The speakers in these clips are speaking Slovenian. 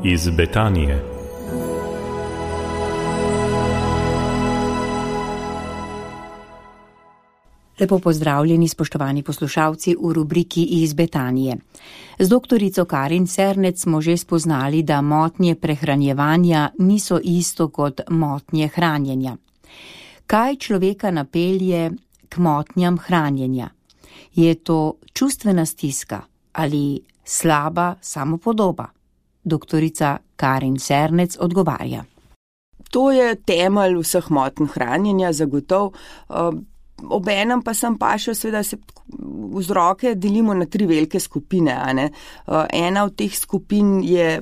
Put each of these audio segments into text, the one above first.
iz Betanije. Lepo pozdravljeni, spoštovani poslušalci v rubriki iz Betanije. Z doktorico Karin Cernec smo že spoznali, da motnje prehranjevanja niso isto kot motnje hranjenja. Kaj človeka napelje k motnjam hranjenja? Je to čustvena stiska ali slaba samopodoba? Doktorica Karin Cernec odgovarja. To je temelj vseh motenj hranjenja, zagotovo. Obenem pa sem pašel, seveda se vzroke delimo na 3 velike skupine. Ena od teh skupin je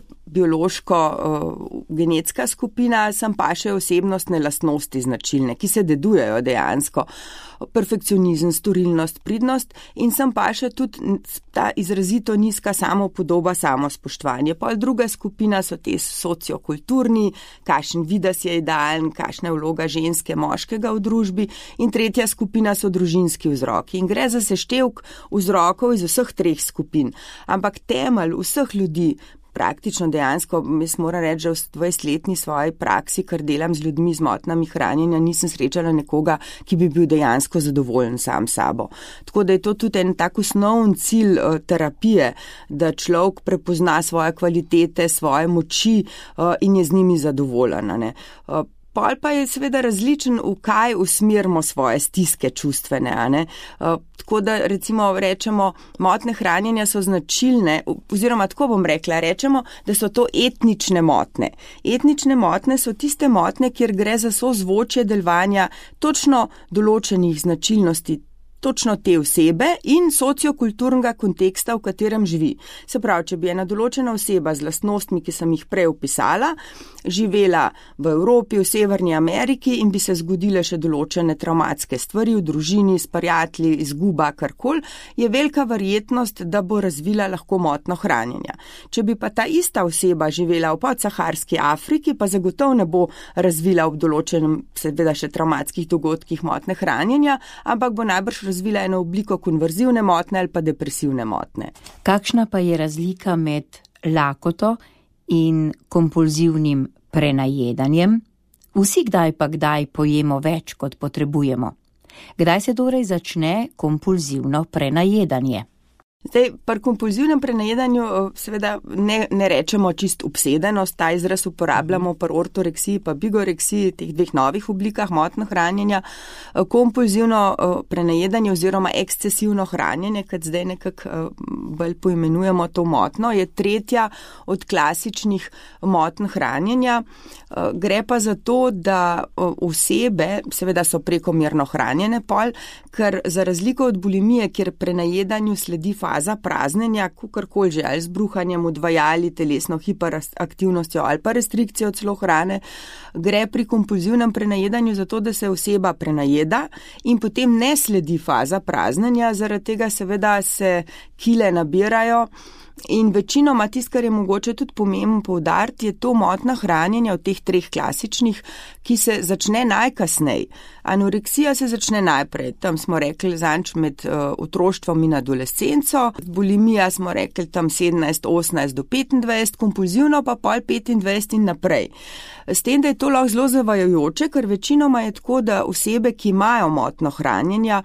biološko-genetska skupina, sem pašel osebnostne lastnosti značilne, ki se dedujejo dejansko. Perfekcionizem, storilnost, pridnost in sem pašel tudi ta izrazito nizka samopodoba, samospoštovanje. Pol druga skupina so te sociokulturni, kakšen videz je idealen, kakšna je vloga ženske, moškega v družbi in tretja skupina so družinski vzroki. In gre za seštevek vzrokov iz vseh 3 skupin. Ampak temelj vseh ljudi, praktično dejansko, moram reči, že v 20-letni svoji praksi, kar delam z ljudmi z motnjami hranjenja, nisem srečala nekoga, ki bi bil dejansko zadovoljen sam sabo. Tako da je to tudi en tak osnovni cilj terapije, da človek prepozna svoje kvalitete, svoje moči in je z njimi zadovoljen. Pol pa je seveda različen, v kaj usmerimo svoje stiske čustvene. Tako da recimo rečemo, motnje hranjenja so značilne, oziroma tako bom rekla, rečemo, da so to etnične motnje. Etnične motnje so tiste motnje, kjer gre za sozvočje delovanja točno določenih značilnosti, točno te osebe in sociokulturnega konteksta, v katerem živi. Se pravi, če bi ena določena oseba z lastnostmi, ki sem jih prej opisala, živela v Evropi, v Severni Ameriki in bi se zgodile še določene travmatske stvari v družini, s prijatelji, izguba, karkoli, je velika verjetnost, da bo razvila lahko motnjo hranjenja. Če bi pa ta ista oseba živela v podsaharski Afriki, pa zagotovo ne bo razvila ob določenem, seveda še travmatskih dogodkih motnje hranjenja, ampak bo najbrž razvila eno obliko konverzivne motnje ali pa depresivne motnje. Kakšna pa je razlika med lakoto in kompulzivnim prenajedanjem? Vsi kdaj pa kdaj pojemo več, kot potrebujemo. Kdaj se torej začne kompulzivno prenajedanje? Zdaj, pri kompulzivnem prenajedanju seveda ne rečemo čist obsedenost, ta izraz uporabljamo pri ortoreksiji pa bigoreksiji, teh 2 novih oblikah motnje hranjenja. Kompulzivno prenajedanje oziroma ekscesivno hranjenje, kot zdaj nekako bolj poimenujemo to motnjo, je tretja od klasičnih motenj hranjenja. Gre pa za to, da osebe seveda so prekomerno hranjene pol, ker za razliko od bulimije, kjer prenajedanju sledi faza praznenja, kakorkoli že, ali z bruhanjem, odvajali, telesno hiperaktivnostjo ali pa restrikcijo celo hrane, gre pri kompulzivnem prenajedanju za to, da se oseba prenajeda in potem ne sledi faza praznenja, zaradi tega seveda se kile nabirajo. In večinoma tisto, kar je mogoče tudi pomembno poudariti, je to motnja hranjenja v teh 3 klasičnih, ki se začne najkasneje. Anoreksija se začne najprej, tam smo rekli zanč med otroštvom in adolescenco, bulimija smo rekli tam 17, 18 do 25, kompulzivno pa pol 25 in naprej. S tem, da je to lahko zelo zavajajoče, ker večinoma je tako, da osebe, ki imajo motnjo hranjenja,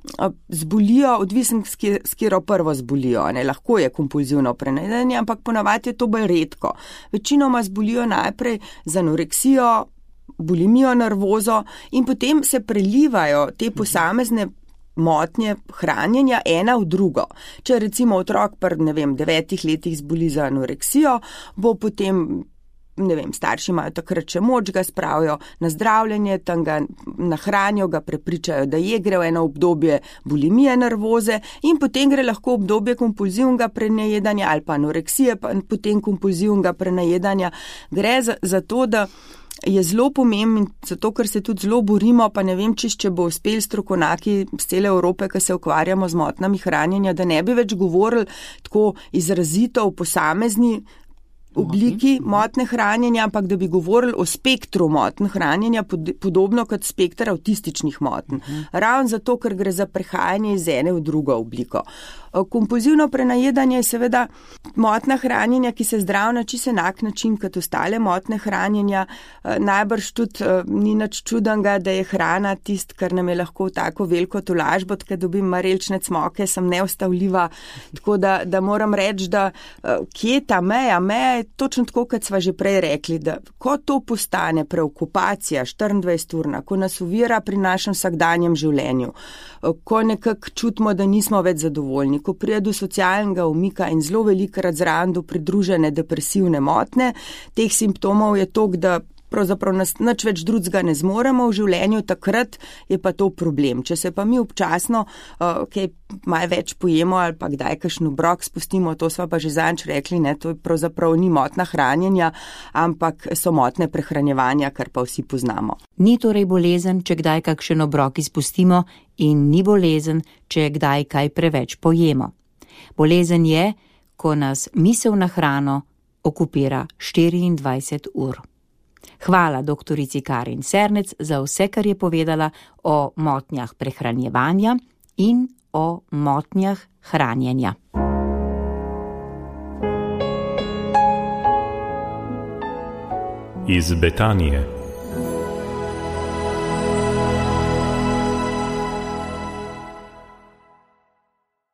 zbolijo, odvisno s katero prvo zbolijo. Lahko je kompulzivno prenajedanje, ampak ponavadi je to bolj redko. Večinoma zbolijo najprej z anoreksijo, bulimijo, nervozo in potem se prelivajo te posamezne motnje hranjenja ena v drugo. Če recimo otrok pri 9 letih zboli za anoreksijo, bo potem starši imajo takrat še moč, ga spravijo na zdravljenje, tam ga nahranijo, ga prepričajo, da gre v eno obdobje bulimije, nervoze in potem gre lahko obdobje kompulzivnega prenajedanja ali pa anoreksije, pa potem kompulzivnega prenajedanja. Gre za to, da je zelo pomemben, zato ker se tudi zelo borimo, pa ne vem če bo uspel strokovnjaki z cele Evrope, ki se ukvarjamo z motnjami hranjenja, da ne bi več govorili tako izrazito o posamezni obliki motne hranjenja, ampak da bi govorili o spektru motn hranjenja, podobno kot spektr avtističnih motenj. Ravno zato, ker gre za prehajanje iz ene v drugo obliko. Kompulzivno prenajedanje je seveda motna hranjenja, ki se zdrav na čisto enak način kot ostale motne hranjenja. Najbrž tudi ni nič čudenega, da je hrana tist, kar nam je lahko tako veliko tolažbo, kad dobim marelčne cmoke, sem neustavljiva. Tako da moram reči, da kje je ta meja? Meja je točno tako, kot sva že prej rekli, da ko to postane preokupacija 24-urna, ko nas uvira pri našem vsakdanjem življenju, ko nekako čutimo, da nismo več zadovoljni, ko pride do socialnega umika in zelo velikokrat zraven do pridružene depresivne motnje, teh simptomov je toliko, da pravzaprav nas nič več drugega ne zmoremo v življenju, takrat je pa to problem. Če se pa mi občasno kaj malo več pojemo ali pa kdaj kakšen obrok spustimo, to sva pa že zadnjič rekli, ne, to pravzaprav ni motna hranjenja, ampak so motne prehranjevanja, kar pa vsi poznamo. Ni torej bolezen, če kdaj kakšen obrok izpustimo, in ni bolezen, če kdaj kaj preveč pojemo. Bolezen je, ko nas misel na hrano okupira 24 ur. Hvala doktorici Karin Sernec za vse, kar je povedala o motnjah prehranjevanja in o motnjah hranjenja. Iz Betanije.